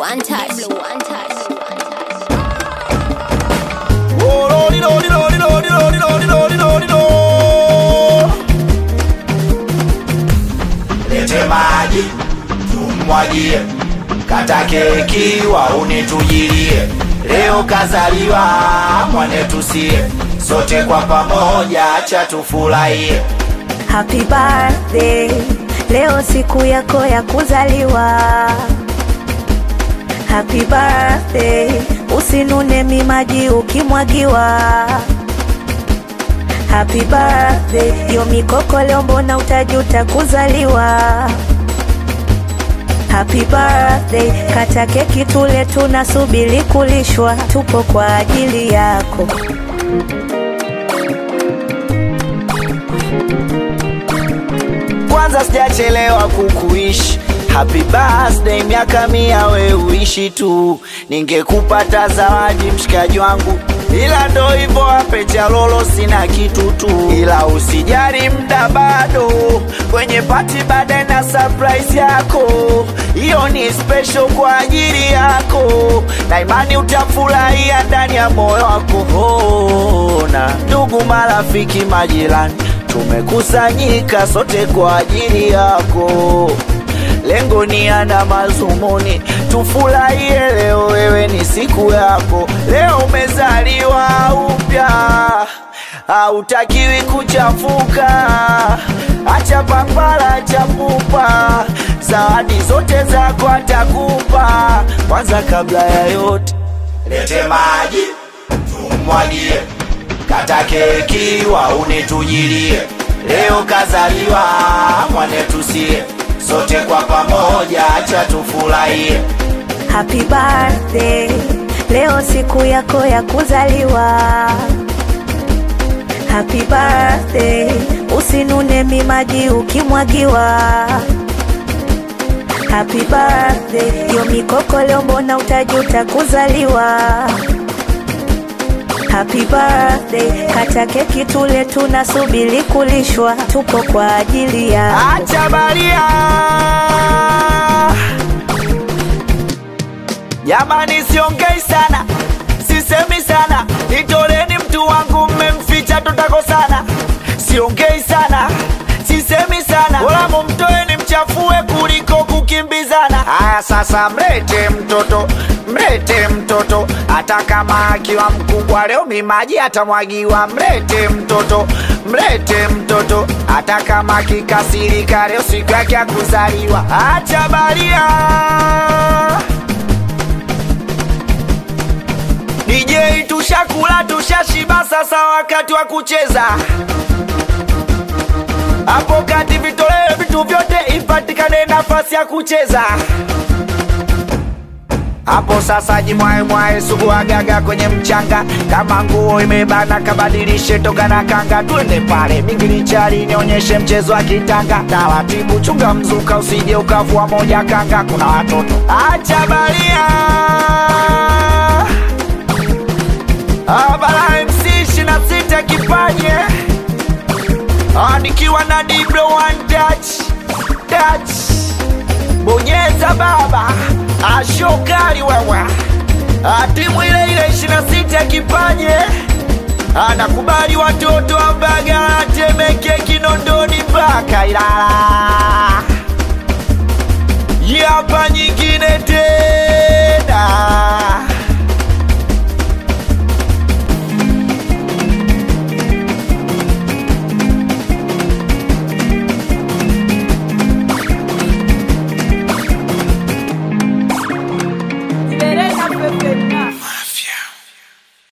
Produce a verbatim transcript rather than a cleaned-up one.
untouched. untouched. Oh, lordy, lordy, lordy, lordy, lordy, lordy, lordy, lordy, lordy. Lete maji tumwagie, kata keki waone tujilie. Leo kazaliwa mwane tusie, sote kwa pamoja acha tufurahie. Happy birthday, leo siku yako ya kuzaliwa. Happy birthday, usinune mimaji ukimwagiwa. Happy birthday, yo mikoko leo mbona utajuta kuzaliwa. Happy birthday, kata keki tule tunasubiri kulishwa. Tupo kwa ajili yako. Kwanza sijachelewa kukuishi. Happy birthday, miaka mia we uishi tu. Ningekupata zawadi mshikaji wangu, ila ndo hivyo apecha lolo sina kitu tu. Ila usijari mda bado, kwenye party baadaye na surprise yako. Iyo ni special kwa ajili yako, na imani utafurahia ndani ya moyo wako. Ona ndugu, marafiki, majirani, tumekusanyika sote kwa ajili yako. Lengo ni ana mazumuni, tufurahie leo, wewe ni siku yako. Leo umezaliwa upya, hautakiwi kuchafuka. Acha papara, acha pupa, zawadi zote zako atakupa. Kwanza kabla ya yote, lete maji tumwagie, kata keki waone tujilie. Leo kazaliwa mwane tusie, sote kwa pamoja acha tufurahie. Happy birthday, leo siku yako ya kuzaliwa. Happy birthday, usinune mimaji ukimwagiwa. Happy birthday, yo mikoko leo mbona utajuta kuzaliwa. Happy birthday, kata keki tule tunasubiri kulishwa. Tupo kwa ajili ya acha baria. Jamani siongei sana, sisemi sana, nitoleni mtu wangu mmemficha tutakosana. Siongei sana, sisemi sana, wala mumtoeni mchafue kuliko kukimbizana. Haya sasa mlete mtoto, mlete mtoto, hata kama akiwa mkubwa leo mimaji atamwagiwa. Mlete mtoto, mlete mtoto, hata kama kikasirika leo siku yake ya kuzaliwa. Acha baria. D J tushakula tushashiba, sasa wakati wa kucheza. Hapo kati vitolewe vitu vyote, ipatikane nafasi ya kucheza. Hapo sasa jimwae mwae, sugu agaga kwenye mchanga. Kama nguo imebana kabadilishe toka na kanga. Twende pale mingili chari nionyeshe mchezo wa kitanga. Taratibu chunga mzuka usije ukavua moja kanga, kuna watoto. Acha baria. Abala M C ishirini na sita kipanye, nikiwa na Diblo one touch, touch. Bonyeza baba, ashokari wewe. Timu ile ile ishirini na sita kipanye, anakubali watoto wa Mbagala, Temeke, Kinondoni mpaka Ilala. Yapa nyingine tena.